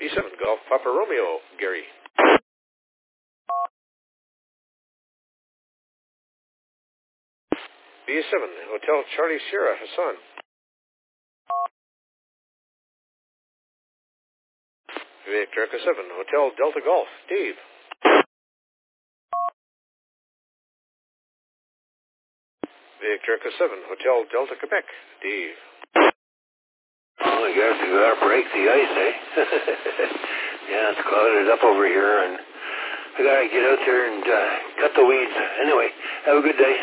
B7, Golf Papa Romeo, Gary. B7, Hotel Charlie Sierra, Hassan. Victor Echo 7, Hotel Delta Golf, Dave. Victor Echo 7, Hotel Delta Quebec, Dave. Well, I guess we gotta break the ice, eh? Yeah, it's clouded up over here, and I gotta get out there and cut the weeds. Anyway, have a good day.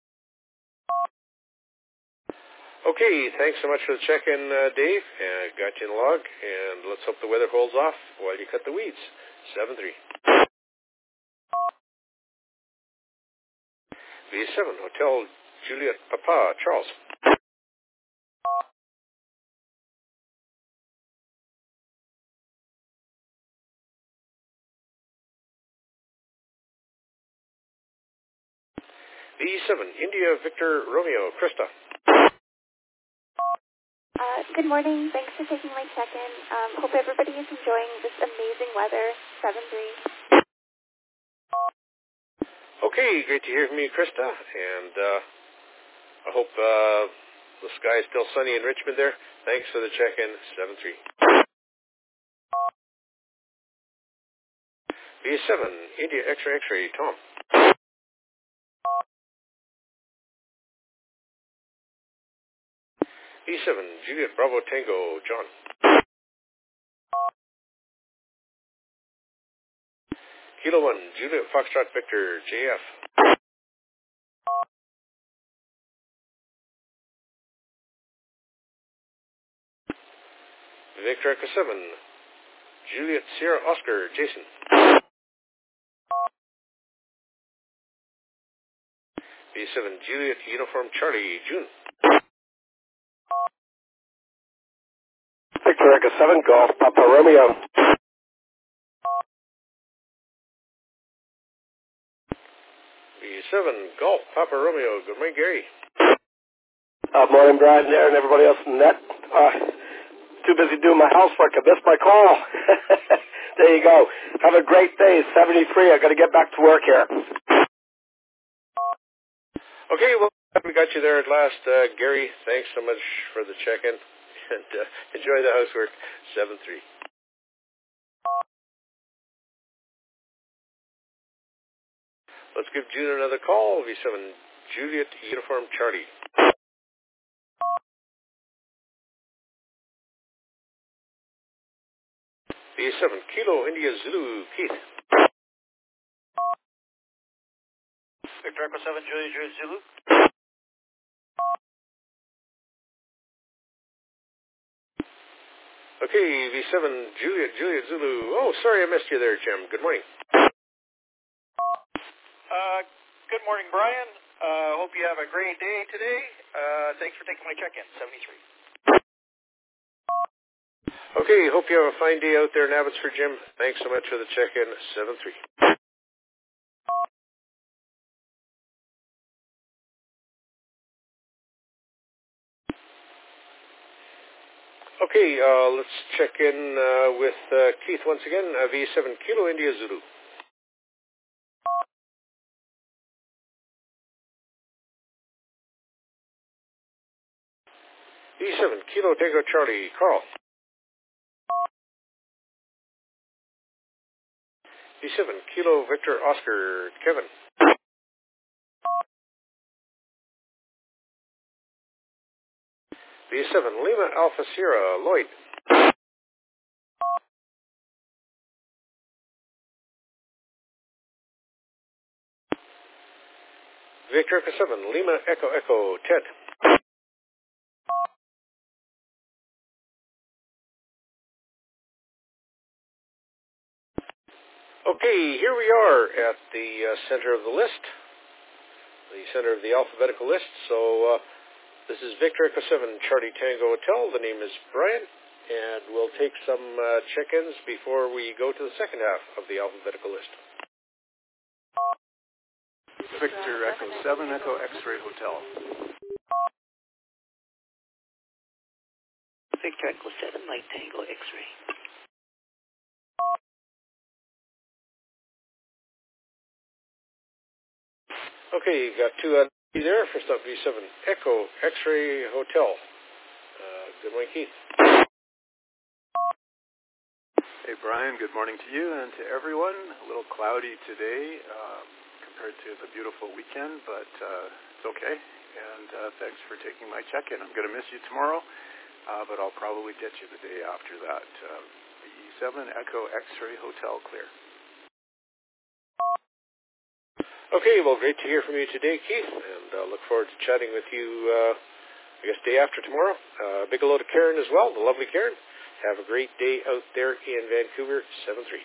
Okay, thanks so much for the check-in, Dave. Got you in the log, and let's hope the weather holds off while you cut the weeds. 7-3. V7, Hotel Juliet Papa, Charles. V7, India Victor Romeo, Krista. Good morning. Thanks for taking my check-in. Hope everybody is enjoying this amazing weather. 7-3. Okay, great to hear from you, Krista. And I hope the sky is still sunny in Richmond there. Thanks for the check-in. 7-3. V7, India X-ray X-ray, Tom. V7, Juliet Bravo Tango, John. Kilo 1, Juliet Foxtrot Victor, JF. Victor Echo 7, Juliet Sierra Oscar, Jason. V7, Juliet Uniform Charlie, June. Victor Echo 7, Golf Papa Romeo. V7, Golf Papa Romeo, good morning, Gary. Morning, Brad, there, and everybody else in the net. Too busy doing my housework. I missed my call. There you go. Have a great day. 73. I got to get back to work here. Okay, well, we got you there at last, Gary. Thanks so much for the check-in, and enjoy the housework. 7-3. Let's give June another call. V7, Juliet Uniform Charlie. V7, Kilo India Zulu, Keith. Victor Echo 7, Juliet Zulu. Okay, V7, Juliet Zulu. Oh, sorry I missed you there, Jim. Good morning. Good morning, Brian. Hope you have a great day today. Thanks for taking my check-in. 73. Okay, hope you have a fine day out there in Abbotsford, Jim. Thanks so much for the check-in. 7-3. Okay, let's check in with Keith once again. V7, Kilo India Zulu. V7, Kilo Tango Charlie, Carl. V7, Kilo Victor Oscar, Kevin. V7, Lima Alpha Sierra, Lloyd. Victor Echo 7, Lima Echo, Ted. Okay, here we are at the center of the list, the center of the alphabetical list. So this is Victor Echo 7, Charlie Tango Hotel. The name is Brian, and we'll take some check-ins before we go to the second half of the alphabetical list. Victor Echo 7, Echo X-ray Hotel. Victor Echo 7, Mike Tango X-ray. Okay, you got two on there. First up, V7 Echo X-Ray Hotel. Good morning, Keith. Hey, Brian, good morning to you and to everyone. A little cloudy today compared to the beautiful weekend, but it's okay. And thanks for taking my check-in. I'm going to miss you tomorrow, but I'll probably get you the day after that. V7 Echo X-Ray Hotel clear. Okay, well, great to hear from you today, Keith, and look forward to chatting with you, I guess, day after tomorrow. Big hello to Karen as well, the lovely Karen. Have a great day out there in Vancouver, 7-3.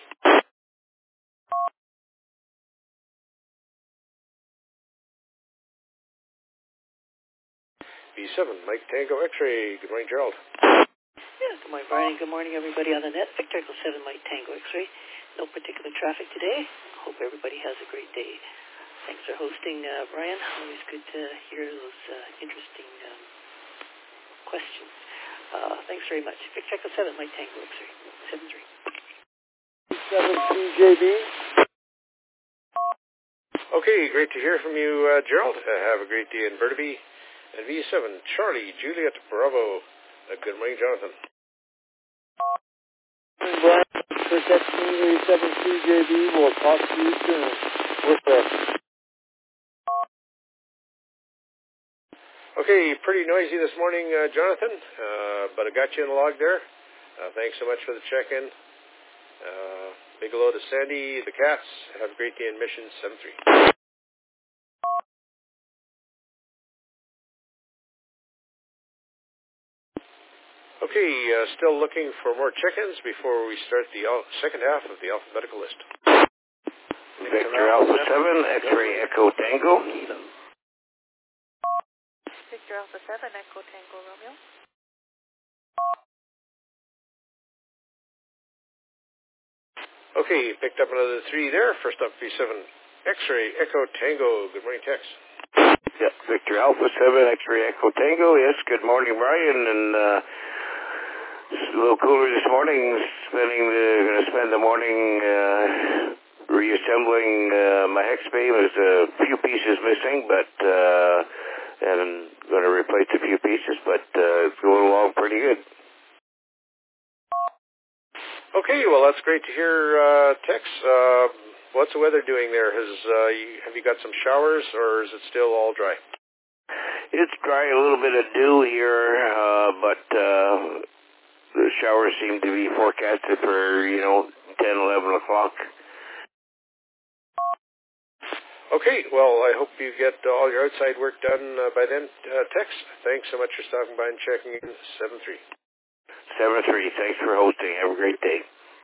V7, Mike Tango X-Ray. Good morning, Gerald. Yeah, good morning, Brian. Good morning, everybody on the net. Victor Echo 7, Mike Tango X-Ray. No particular traffic today. Hope everybody has a great day. Thanks for hosting, Brian. Always good to hear those interesting questions. Thanks very much. Victor Echo 7, Mike Tango X-Ray. 7-3. 7CJB. Okay, great to hear from you, Gerald. Have a great day in Burnaby. And V7, Charlie, Juliet, Bravo. Good morning, Jonathan. Brian, Protect Me 7CJB. We'll talk to you soon. With us. Okay, pretty noisy this morning, Jonathan, but I got you in the log there. Thanks so much for the check-in. Big hello to Sandy, the cats. Have a great day in Mission 7-3. Okay, still looking for more check-ins before we start the second half of the alphabetical list. Victor Alpha 7, X-Ray Echo Tango. Victor Alpha 7, Echo Tango Romeo. Okay, picked up another 3 there. First up, V7, X-Ray Echo Tango. Good morning, Tex. Yep, Victor Alpha 7, X-Ray Echo Tango. Yes, good morning, Brian. And it's a little cooler this morning. Going to spend the morning reassembling my hex beam. There's a few pieces missing, but and I'm going to replace a few pieces, but it's going along pretty good. Okay, well, that's great to hear, Tex. What's the weather doing there? Have you got some showers, or is it still all dry? It's dry, a little bit of dew here, but the showers seem to be forecasted for, 10, 11 o'clock. Okay, well, I hope you get all your outside work done by then, Tex. Thanks so much for stopping by and checking in. 7-3. 7-3. Thanks for hosting. Have a great day.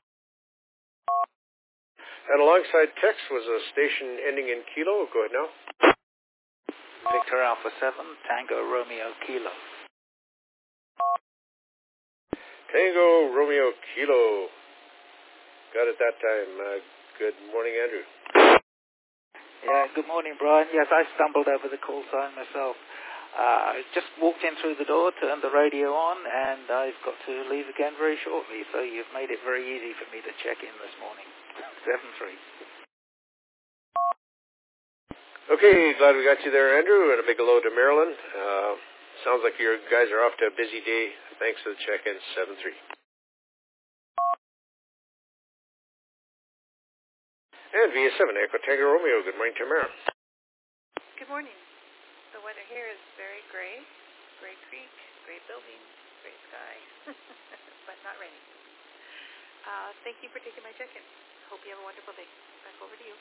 And alongside Tex was a station ending in Kilo. Go ahead now. Victor Alpha 7, Tango Romeo Kilo. Tango Romeo Kilo. Got it that time. Good morning, Andrew. Yeah, good morning, Brian. Yes, I stumbled over the call sign myself. I just walked in through the door, turned the radio on, and I've got to leave again very shortly, so you've made it very easy for me to check in this morning. 7-3. Okay, glad we got you there, Andrew, and a big hello to Marilyn. Sounds like you guys are off to a busy day. Thanks for the check-in. 7-3. And VS7, Echo Tango Romeo. Good morning, Tamara. Good morning. The weather here is very gray. Gray creek, gray buildings, gray sky, but not raining. Thank you for taking my check-in. Hope you have a wonderful day. Back over to you.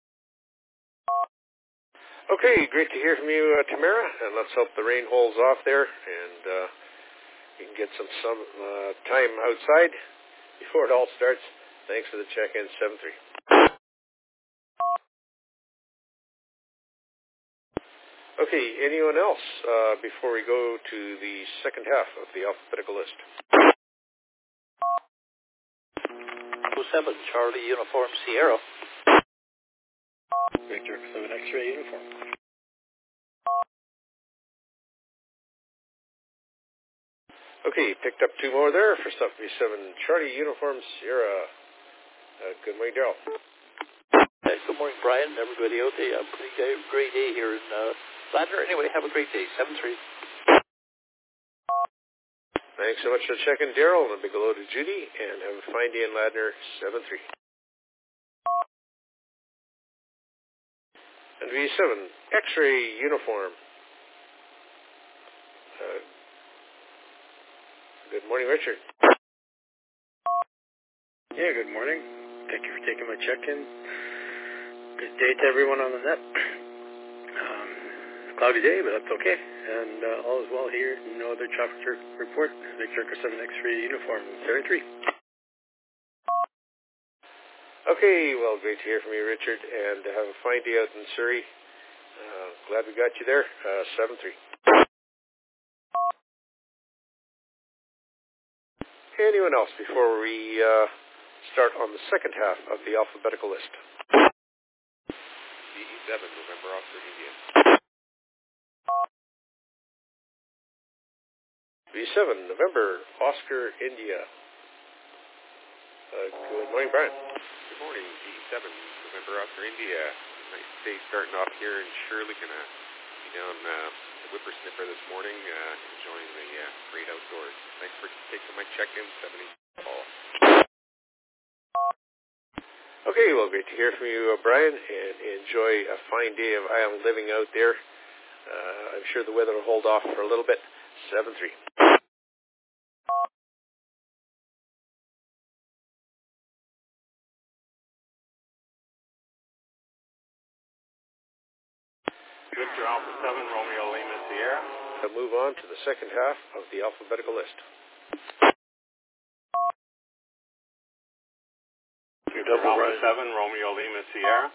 Okay, great to hear from you, Tamara, and let's hope the rain holds off there, and you can get some time outside before it all starts. Thanks for the check-in. 7-3. Okay, anyone else before we go to the second half of the alphabetical list? 7, Charlie Uniform Sierra. Victor 7 X-Ray Uniform. Okay, picked up 2 more there. First up, V7 Charlie Uniform Sierra. Good morning, Daryl. Good good morning, Brian, and everybody out there. Pretty great day here in Ladner. Anyway, have a great day. 7-3. Thanks so much for checking, Daryl, and a big hello to Judy, and have a fine day in Ladner, 7-3. And V7, X-ray uniform. Good morning, Richard. Yeah, good morning. Thank you for taking my check-in. Good day to everyone on the net. Cloudy day, but that's okay. And all is well here. No other traffic report. Victor Echo 7 X-ray uniform, 73. Okay, well, great to hear from you, Richard, and have a fine day out in Surrey. Glad we got you there, 7-3. Anyone else before we start on the second half of the alphabetical list? DE7, November Oscar India. V7, November Oscar India. Good morning, Brian. Good morning, DE7, November Oscar India. Nice day starting off here in Shirley. Gonna be down the Whippersnipper this morning, enjoying the great outdoors. Thanks for taking my check-in, 70 call. Okay, well, great to hear from you, Brian, and enjoy a fine day of island living out there. I'm sure the weather will hold off for a little bit. 7-3. Victor Alpha 7, Romeo Lima Sierra. We'll move on to the second half of the alphabetical list. Victor Alpha 7, Romeo Lima Sierra.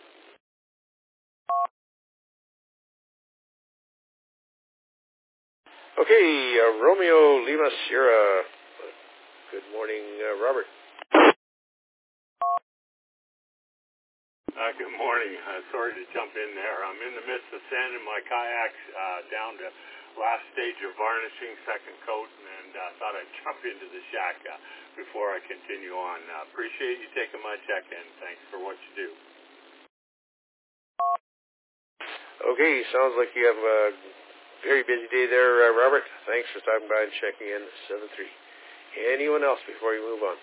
Okay, Romeo Lima Sierra. Good morning, Robert. Good morning. Sorry to jump in there. I'm in the midst of sanding my kayaks down to last stage of varnishing, second coat, and thought I'd jump into the shack before I continue on. Appreciate you taking my check-in. Thanks for what you do. Okay, sounds like you have a very busy day there, Robert. Thanks for stopping by and checking in, 7-3. Anyone else before you move on?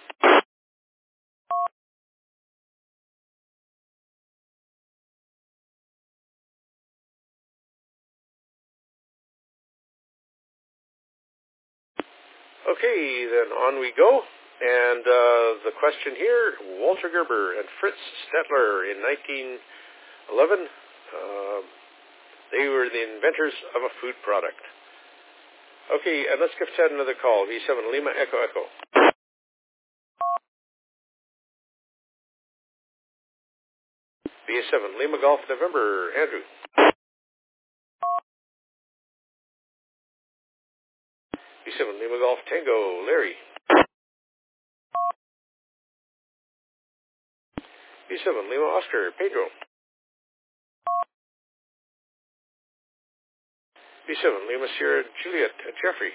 Okay, then on we go. And the question here, Walter Gerber and Fritz Stettler in 1911, they were the inventors of a food product. Okay, and let's give Ted another call. V7 Lima Echo Echo. V7 Lima Golf November, Andrew. V7 Lima Golf Tango, Larry. V7 Lima Oscar, Pedro. V7 Lima Sierra Juliet, Jeffrey.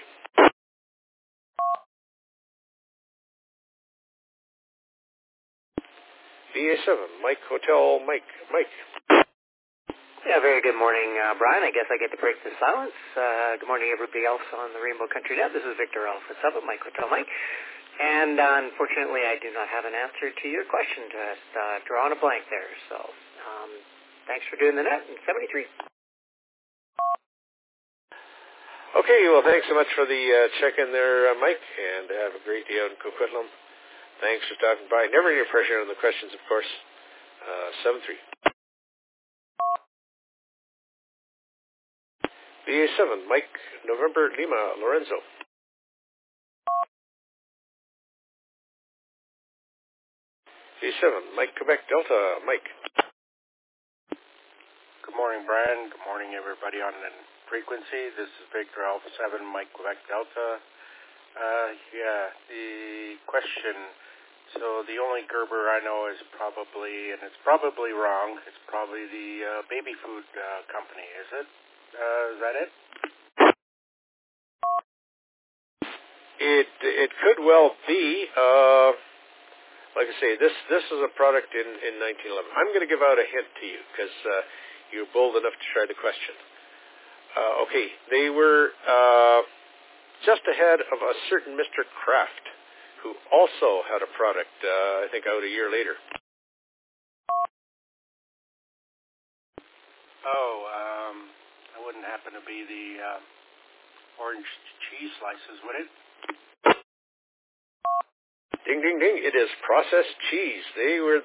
VA7 Mike Hotel, Mike. Yeah, very good morning, Brian. I guess I get to break the silence. Good morning, everybody else on the Rainbow Country Net. This is Victor Alpha 7, Mike Hotel Mike. And unfortunately, I do not have an answer to your question. Just drawing a blank there. So thanks for doing the net. 73. Okay, well, thanks so much for the check-in there, Mike, and have a great day out in Coquitlam. Thanks for stopping by. Never any pressure on the questions, of course. 7-3. VA7, Mike, November, Lima, Lorenzo. VA7, Mike, Quebec, Delta, Mike. Good morning, Brian. Good morning, everybody on the frequency. This is Victor Alpha 7, Mike, Quebec, Delta. The question, so the only Gerber I know is probably, and it's probably wrong, it's probably the baby food company, is it? Is that it? It could well be. like I say, this is a product in 1911. I'm going to give out a hint to you because you're bold enough to try the question. Okay, they were just ahead of a certain Mr. Kraft, who also had a product, I think, out a year later. That wouldn't happen to be the orange cheese slices, would it? Ding, ding, ding. It is processed cheese. They were